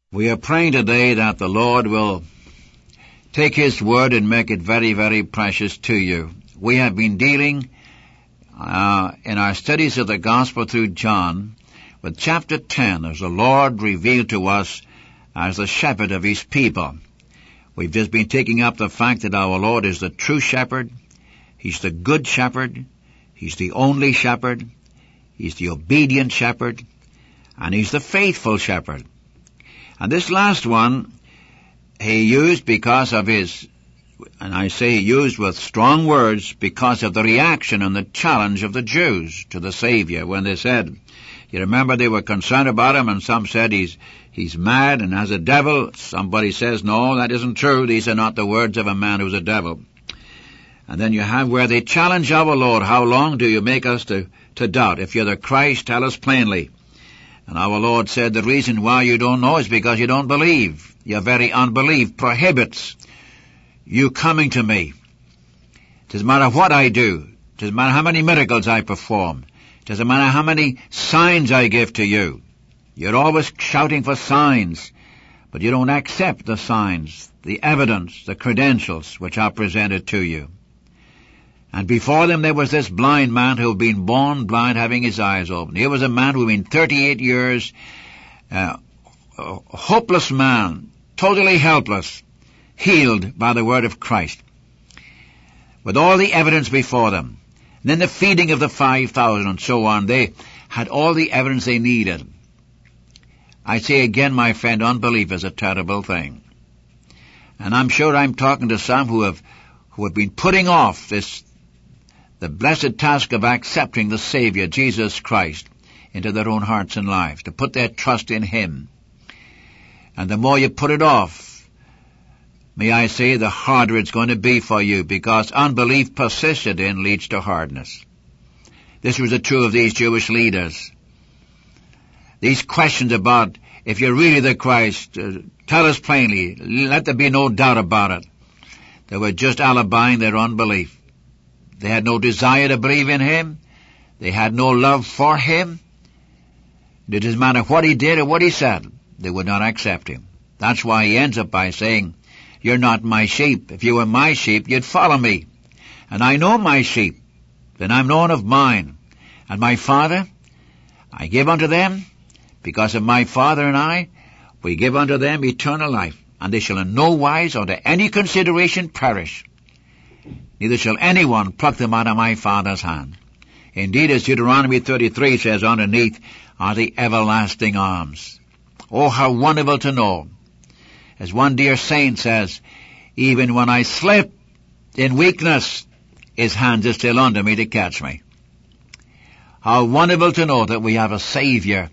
We are praying today that the Lord will take His word and make it very, very precious to you. We have been dealing in our studies of the Gospel through John with chapter 10 as the Lord revealed to us as the shepherd of His people. We've just been taking up the fact that our Lord is the true shepherd. He's the good shepherd. He's the only shepherd. He's the obedient shepherd. And He's the faithful shepherd. And this last one He used because of His, and I say He used with strong words because of the reaction and the challenge of the Jews to the Savior when they said, you remember they were concerned about Him, and some said he's mad and has a devil. Somebody says, no, that isn't true. These are not the words of a man who's a devil. And then you have where they challenge our Lord, how long do you make us to doubt? If you're the Christ, tell us plainly. And our Lord said, the reason why you don't know is because you don't believe. Your very unbelief prohibits you coming to me. It doesn't matter what I do. It doesn't matter how many miracles I perform. It doesn't matter how many signs I give to you. You're always shouting for signs, but you don't accept the signs, the evidence, the credentials which are presented to you. And before them there was this blind man who had been born blind, having his eyes open. Here was a man who had been 38 years, a hopeless man, totally helpless, healed by the word of Christ, with all the evidence before them. And then the feeding of the 5,000 and so on, they had all the evidence they needed. I say again, my friend, unbelief is a terrible thing. And I'm sure I'm talking to some who have been putting off the blessed task of accepting the Savior, Jesus Christ, into their own hearts and lives, to put their trust in Him. And the more you put it off, may I say, the harder it's going to be for you, because unbelief persisted in leads to hardness. This was true of these Jewish leaders. These questions about, if you're really the Christ, tell us plainly, let there be no doubt about it. They were just alibying their unbelief. They had no desire to believe in Him. They had no love for Him. It doesn't matter what He did or what He said. They would not accept Him. That's why He ends up by saying, you're not my sheep. If you were my sheep, you'd follow me. And I know my sheep, then I'm known of mine. And my Father, I give unto them, because of my Father and I, we give unto them eternal life, and they shall in no wise or to any consideration perish. Neither shall anyone pluck them out of my Father's hand. Indeed, as Deuteronomy 33 says underneath, are the everlasting arms. Oh, how wonderful to know. As one dear saint says, even when I slip in weakness, His hands are still under me to catch me. How wonderful to know that we have a Savior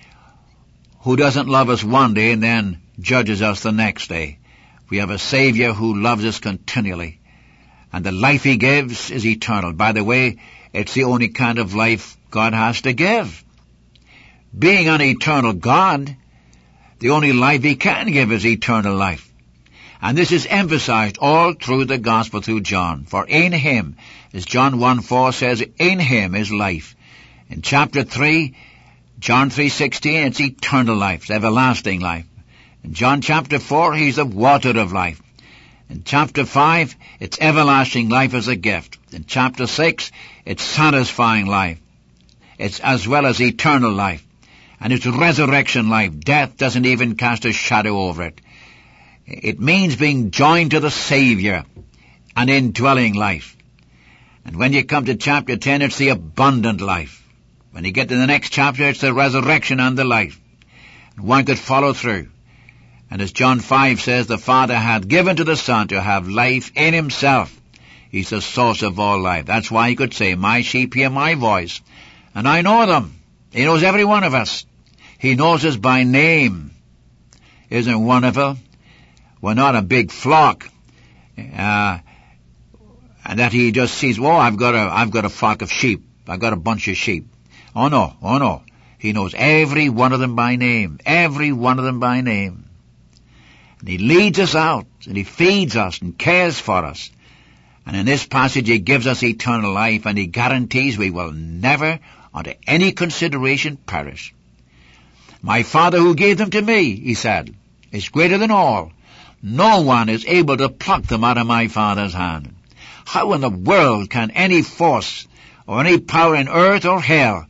who doesn't love us one day and then judges us the next day. We have a Savior who loves us continually. And the life He gives is eternal. By the way, it's the only kind of life God has to give. Being an eternal God, the only life He can give is eternal life. And this is emphasized all through the Gospel through John. For in Him, as John 1:4 says, in Him is life. In chapter 3, John 3:16, it's eternal life, it's everlasting life. In John chapter 4, He's the water of life. In chapter 5, it's everlasting life as a gift. In chapter 6, it's satisfying life. It's as well as eternal life. And it's resurrection life. Death doesn't even cast a shadow over it. It means being joined to the Savior, an indwelling life. And when you come to chapter 10, it's the abundant life. When you get to the next chapter, it's the resurrection and the life. And one could follow through. And as John 5 says, the Father hath given to the Son to have life in Himself. He's the source of all life. That's why He could say, my sheep hear my voice, and I know them. He knows every one of us. He knows us by name. Isn't it wonderful? We're not a big flock, and that He just sees, I've got a flock of sheep. I've got a bunch of sheep. Oh no. He knows every one of them by name. Every one of them by name. And He leads us out, and He feeds us and cares for us. And in this passage He gives us eternal life, and He guarantees we will never, under any consideration, perish. My Father who gave them to me, He said, is greater than all. No one is able to pluck them out of my Father's hand. How in the world can any force or any power in earth or hell,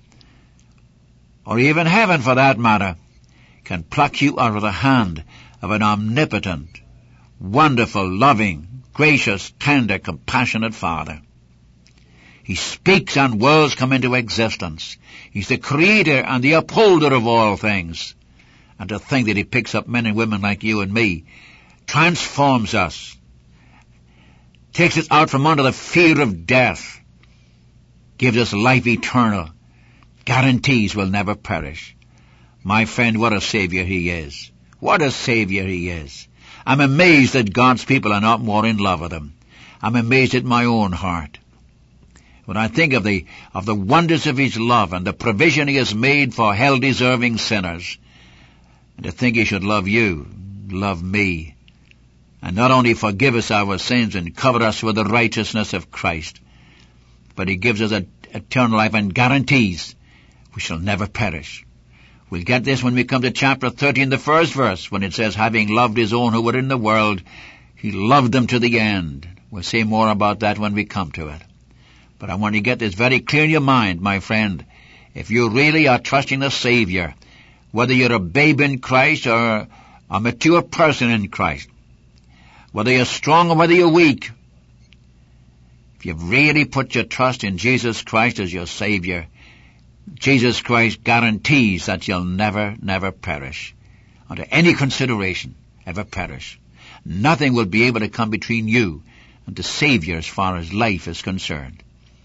or even heaven for that matter, can pluck you out of the hand of an omnipotent, wonderful, loving, gracious, tender, compassionate Father? He speaks and worlds come into existence. He's the creator and the upholder of all things. And to think that he picks up men and women like you and me, transforms us, takes us out from under the fear of death, gives us life eternal, guarantees we'll never perish. My friend, what a Savior he is. What a Savior he is. I'm amazed that God's people are not more in love with him. I'm amazed at my own heart. When I think of the wonders of his love and the provision he has made for hell-deserving sinners, and to think he should love you, love me, and not only forgive us our sins and cover us with the righteousness of Christ, but he gives us eternal life and guarantees we shall never perish. We'll get this when we come to chapter 13, the first verse, when it says, having loved his own who were in the world, he loved them to the end. We'll say more about that when we come to it. But I want you to get this very clear in your mind, my friend. If you really are trusting the Savior, whether you're a babe in Christ or a mature person in Christ, whether you're strong or whether you're weak, if you've really put your trust in Jesus Christ as your Savior, Jesus Christ guarantees that you'll never, never perish. Under any consideration, ever perish. Nothing will be able to come between you and the Savior as far as life is concerned.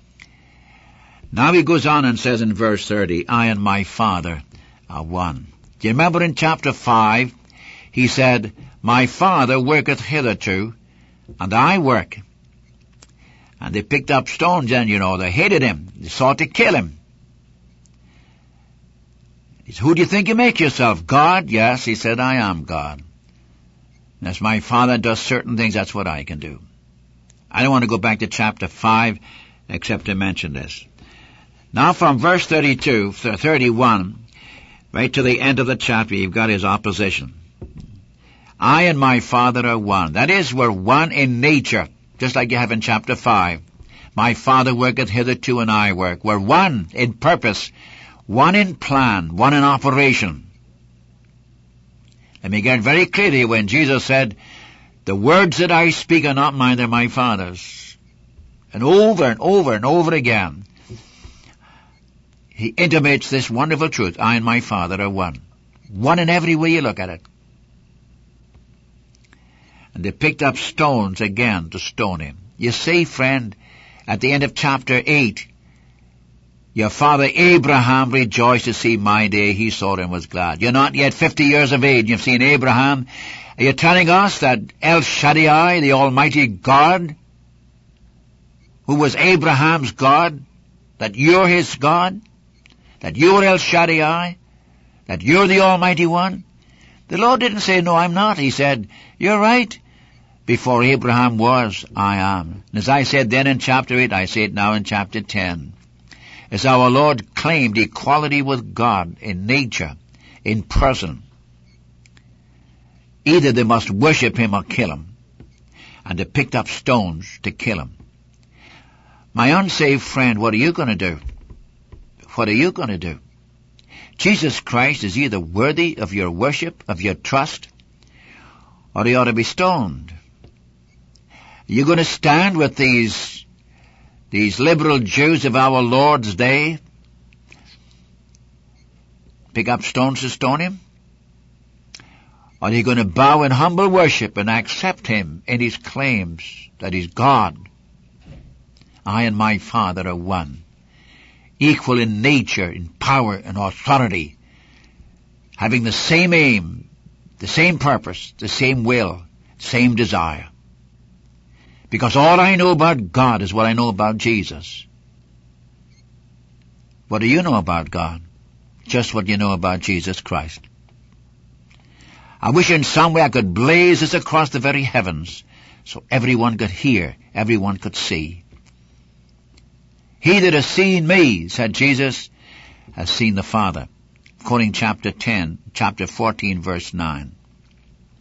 Now he goes on and says in verse 30, I and my Father are one. Do you remember in chapter 5, he said, my Father worketh hitherto, and I work. And they picked up stones and, they hated him. They sought to kill him. He said, who do you think you make yourself? God? Yes, he said, I am God. And as my Father does certain things, that's what I can do. I don't want to go back to chapter 5 except to mention this. Now from verse 31, right to the end of the chapter, you've got his opposition. I and my Father are one. That is, we're one in nature, just like you have in chapter 5. My Father worketh hitherto and I work. We're one in purpose, one in plan, one in operation. Let me get very clear to you when Jesus said, the words that I speak are not mine, they're my Father's. And over and over and over again, he intimates this wonderful truth. I and my Father are one. One in every way you look at it. And they picked up stones again to stone him. You see, friend, at the end of chapter 8, your father Abraham rejoiced to see my day. He saw it and was glad. You're not yet 50 years of age. You've seen Abraham. Are you telling us that El Shaddai, the Almighty God, who was Abraham's God, that you're his God? That you're El Shaddai? That you're the Almighty One? The Lord didn't say, no, I'm not. He said, you're right. Before Abraham was, I am. And as I said then in chapter 8, I say it now in chapter 10. As our Lord claimed equality with God in nature, in person, either they must worship him or kill him. And they picked up stones to kill him. My unsaved friend, what are you going to do? What are you going to do? Jesus Christ is either worthy of your worship, of your trust, or he ought to be stoned. Are you going to stand with these liberal Jews of our Lord's day? Pick up stones to stone him? Or are you going to bow in humble worship and accept him in his claims that he's God? I and my Father are one. Equal in nature, in power and authority, having the same aim, the same purpose, the same will, same desire. Because all I know about God is what I know about Jesus. What do you know about God? Just what you know about Jesus Christ. I wish in some way I could blaze this across the very heavens so everyone could hear, everyone could see. He that has seen me, said Jesus, has seen the Father. Quoting chapter 14, verse 9.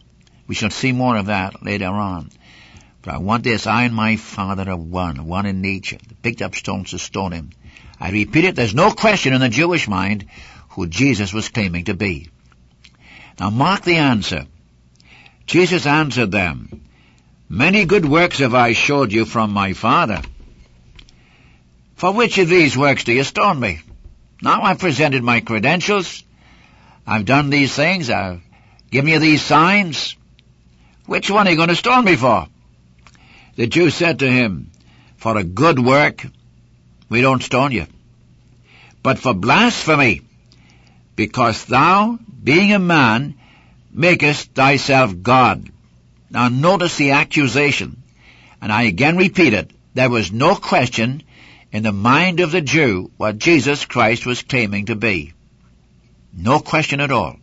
We shall see more of that later on. But I want this, I and my Father are one in nature. They picked up stones to stone him. I repeat it, there's no question in the Jewish mind who Jesus was claiming to be. Now mark the answer. Jesus answered them, "Many good works have I showed you from my Father. For which of these works do you stone me? Now I've presented my credentials. I've done these things. I've given you these signs. Which one are you going to stone me for?" The Jews said to him, "For a good work, we don't stone you. But for blasphemy, because thou, being a man, makest thyself God." Now notice the accusation. And I again repeat it. There was no question in the mind of the Jew what Jesus Christ was claiming to be. No question at all.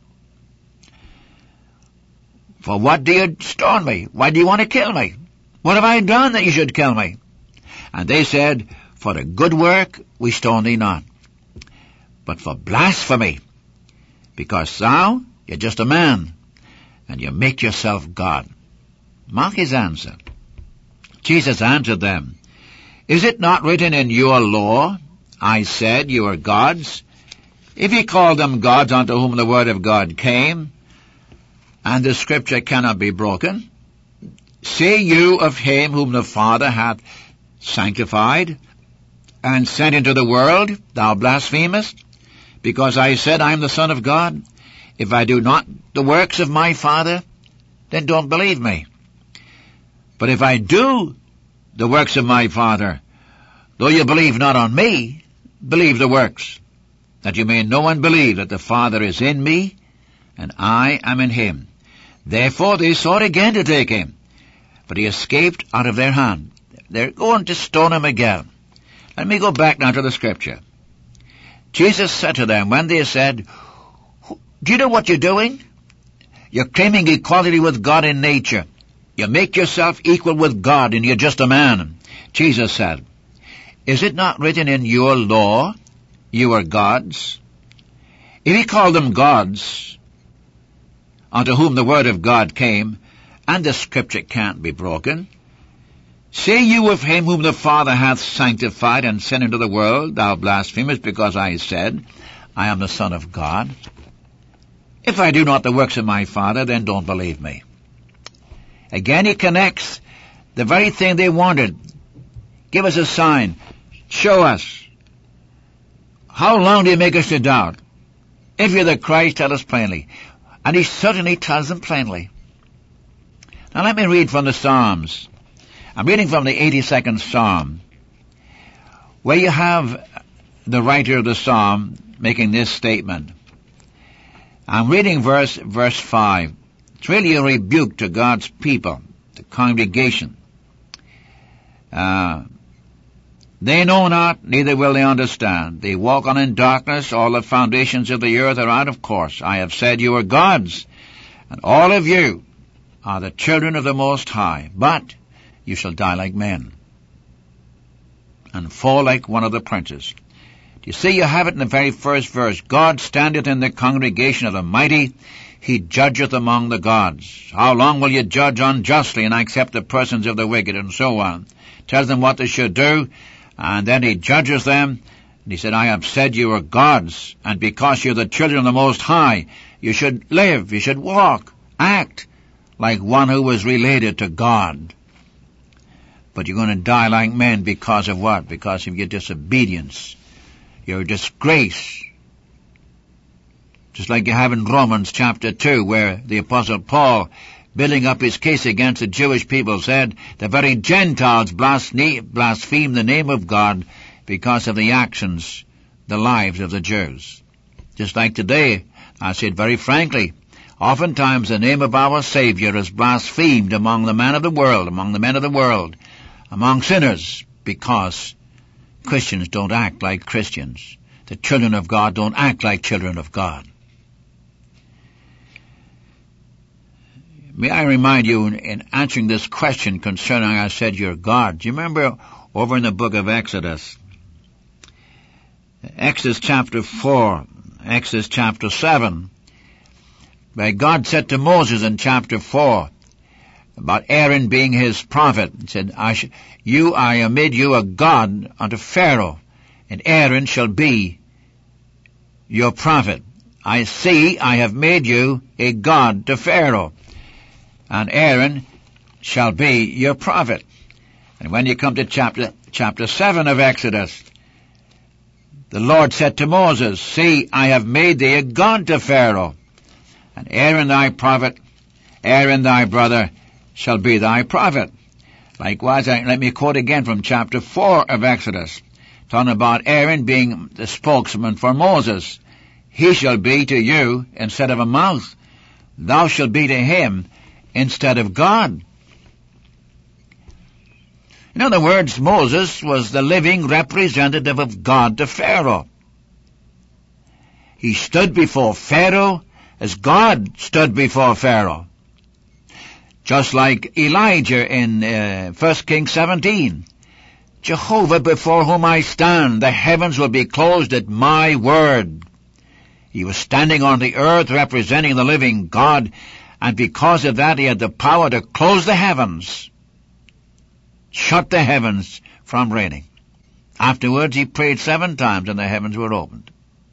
"For what do you stone me? Why do you want to kill me? What have I done that you should kill me?" And they said, "For a good work we stone thee not, but for blasphemy, because thou, you're just a man, and you make yourself God." Mark his answer. Jesus answered them, "Is it not written in your law, I said you are gods? If he called them gods unto whom the word of God came, and the scripture cannot be broken, say you of him whom the Father hath sanctified and sent into the world, thou blasphemest, because I said I am the Son of God? If I do not the works of my Father, then don't believe me. But if I do the works of my Father, though you believe not on me, believe the works, that you may know and believe that the Father is in me, and I am in him." Therefore they sought again to take him, but he escaped out of their hand. They're going to stone him again. Let me go back now to the scripture. Jesus said to them, when they said, "Do you know what you're doing? You're claiming equality with God in nature. You make yourself equal with God, and you're just a man." Jesus said, "Is it not written in your law, you are gods? If he called them gods, unto whom the word of God came, and the scripture can't be broken, say you of him whom the Father hath sanctified and sent into the world, thou blasphemest, because I said, I am the Son of God. If I do not the works of my Father, then don't believe me." Again he connects the very thing they wanted. Give us a sign. Show us. How long do you make us to doubt? If you're the Christ, tell us plainly. And he certainly tells them plainly. Now let me read from the Psalms. I'm reading from the 82nd Psalm, where you have the writer of the Psalm making this statement. I'm reading verse 5. It's really a rebuke to God's people, the congregation. They know not, neither will they understand. They walk on in darkness, all the foundations of the earth are out of course. I have said you are gods, and all of you are the children of the Most High, but you shall die like men, and fall like one of the princes. Do you see, you have it in the very first verse. God standeth in the congregation of the mighty, he judgeth among the gods. How long will you judge unjustly and accept the persons of the wicked, and so on? Tells them what they should do, and then he judges them. And he said, I have said you are gods, and because you're the children of the Most High, you should live, you should walk, act like one who was related to God. But you're going to die like men because of what? Because of your disobedience, your disgrace. Just like you have in Romans chapter 2, where the Apostle Paul, building up his case against the Jewish people, said the very Gentiles blaspheme the name of God because of the actions, the lives of the Jews. Just like today, I said very frankly, oftentimes the name of our Savior is blasphemed among the men of the world, among sinners, because Christians don't act like Christians. The children of God don't act like children of God. May I remind you, in answering this question concerning I said you're God, do you remember over in the book of Exodus chapter 4, Exodus chapter 7, where God said to Moses in chapter 4, about Aaron being his prophet. He said, I have made you a god unto Pharaoh, and Aaron shall be your prophet. I have made you a god to Pharaoh, and Aaron shall be your prophet. And when you come to chapter 7 of Exodus, the Lord said to Moses, see, I have made thee a god to Pharaoh, and Aaron thy prophet, Aaron thy brother, shall be thy prophet. Likewise, let me quote again from chapter 4 of Exodus, talking about Aaron being the spokesman for Moses. He shall be to you instead of a mouth. Thou shalt be to him instead of God. In other words, Moses was the living representative of God to Pharaoh. He stood before Pharaoh as God stood before Pharaoh. Just like Elijah in 1 Kings 17. Jehovah, before whom I stand, the heavens will be closed at my word. He was standing on the earth representing the living God, and because of that he had the power to close the heavens, shut the heavens from raining. Afterwards he prayed 7 times and the heavens were opened.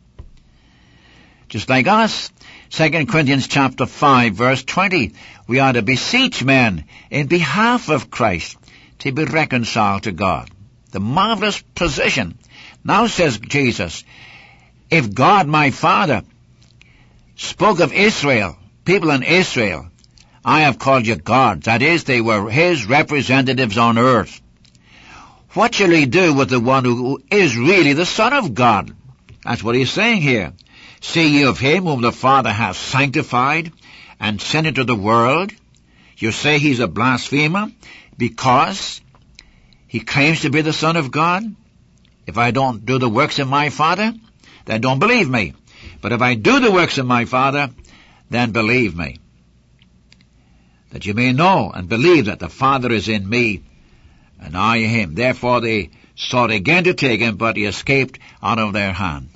Just like us, 2 Corinthians chapter 5 verse 20, we are to beseech men in behalf of Christ to be reconciled to God. The marvelous position. Now says Jesus, if God my Father spoke of Israel, people in Israel, I have called you gods. That is, they were his representatives on earth. What shall he do with the one who is really the Son of God? That's what he's saying here. See ye of him whom the Father hath sanctified and sent into the world. You say he's a blasphemer because he claims to be the Son of God. If I don't do the works of my Father, then don't believe me. But if I do the works of my Father, then believe me. That you may know and believe that the Father is in me, and I in him. Therefore they sought again to take him, but he escaped out of their hand.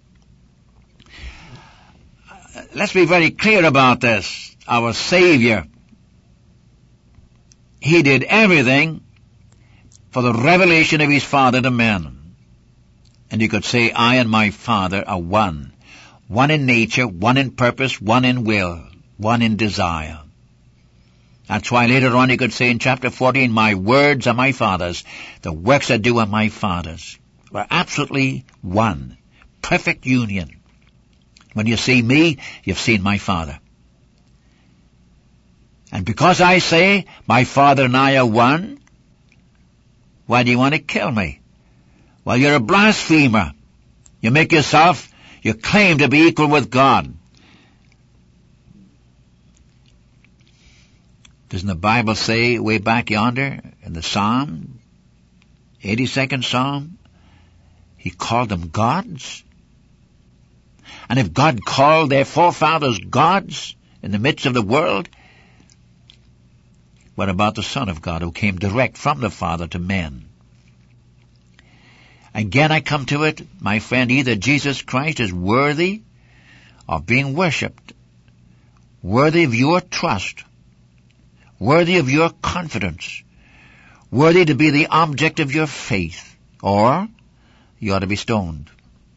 Let's be very clear about this. Our Savior, he did everything for the revelation of his Father to men. And you could say, I and my Father are one. One in nature, one in purpose, one in will, one in desire. That's why later on you could say in chapter 14, my words are my Father's, the works I do are my Father's. We're absolutely one. Perfect union. When you see me, you've seen my Father. And because I say, my Father and I are one, why do you want to kill me? Well, you're a blasphemer. You claim to be equal with God. Doesn't the Bible say way back yonder in the Psalm, 82nd Psalm, he called them gods? And if God called their forefathers gods in the midst of the world, what about the Son of God who came direct from the Father to men? Again I come to it, my friend, either Jesus Christ is worthy of being worshipped, worthy of your trust, worthy of your confidence, worthy to be the object of your faith, or you ought to be stoned.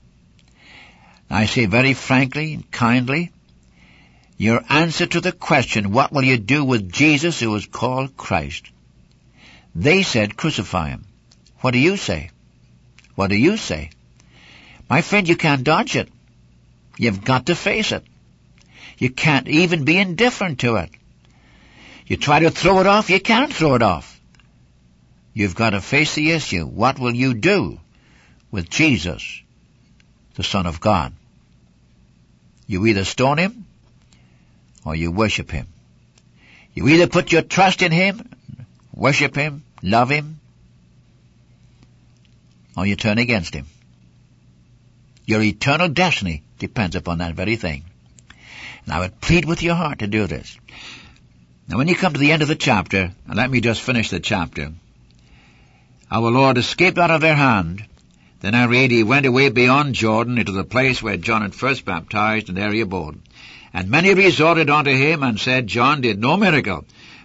I say very frankly and kindly, your answer to the question, what will you do with Jesus who is called Christ? They said, crucify him. What do you say? What do you say? My friend, you can't dodge it. You've got to face it. You can't even be indifferent to it. You try to throw it off, you can't throw it off. You've got to face the issue. What will you do with Jesus, the Son of God? You either stone him or you worship him. You either put your trust in him, worship him, love him, or you turn against him. Your eternal destiny depends upon that very thing. And I would plead with your heart to do this. Now when you come to the end of the chapter, and let me just finish the chapter, our Lord escaped out of their hand. Then I read, he went away beyond Jordan into the place where John had first baptized, and there he abode. And many resorted unto him and said, John did no miracle,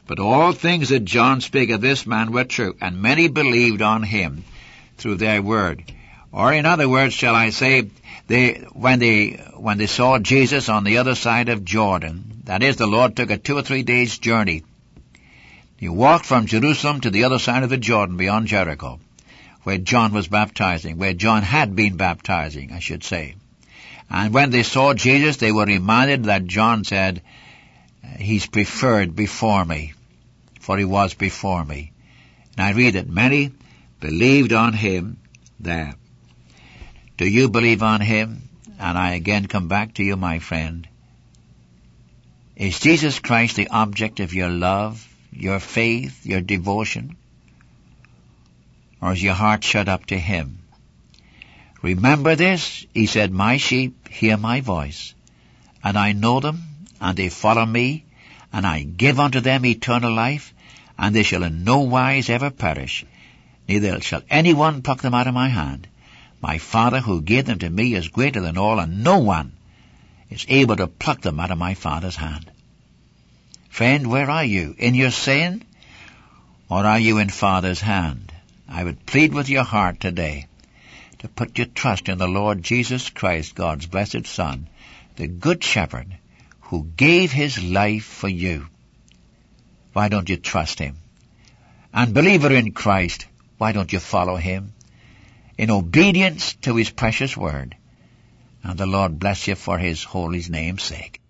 But all things that John spake of this man were true, and many believed on him through their word. Or in other words, shall I say, when they saw Jesus on the other side of Jordan, that is, the Lord took a 2 or 3 days journey. He walked from Jerusalem to the other side of the Jordan beyond Jericho, where John was baptizing, where John had been baptizing, I should say. And when they saw Jesus, they were reminded that John said, he's preferred before me, for he was before me. And I read that many believed on him there. Do you believe on him? And I again come back to you, my friend. Is Jesus Christ the object of your love, your faith, your devotion? Or is your heart shut up to him? Remember this, he said, my sheep hear my voice, and I know them, and they follow me, and I give unto them eternal life, and they shall in no wise ever perish, neither shall anyone pluck them out of my hand. My Father who gave them to me is greater than all, and no one is able to pluck them out of my Father's hand. Friend, where are you? In your sin, or are you in Father's hand? I would plead with your heart today to put your trust in the Lord Jesus Christ, God's blessed Son, the Good Shepherd, who gave his life for you. Why don't you trust him? And believer in Christ, why don't you follow him in obedience to his precious word? And the Lord bless you for his holy name's sake.